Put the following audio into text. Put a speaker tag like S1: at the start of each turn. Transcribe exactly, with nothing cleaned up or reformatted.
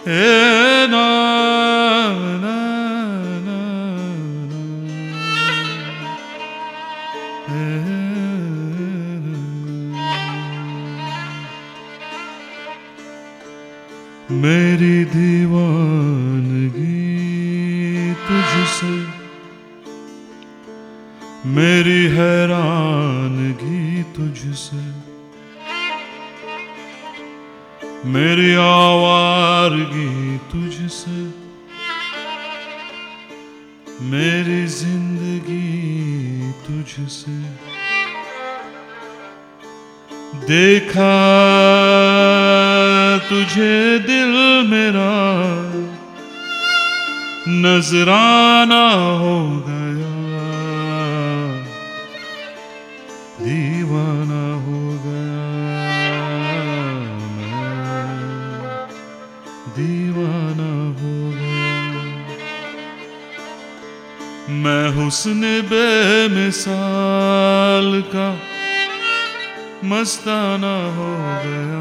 S1: ए ना ना ना मेरी दीवानगी तुझसे, मेरी हैरानगी तुझसे, मेरी आवारगी तुझसे, मेरी जिंदगी तुझसे। देखा तुझे दिल मेरा नजराना हो गया, दीवाना हो गया मैं, दीवाना हो गया मैं। हुस्न बेमिसाल का मस्ताना हो गया,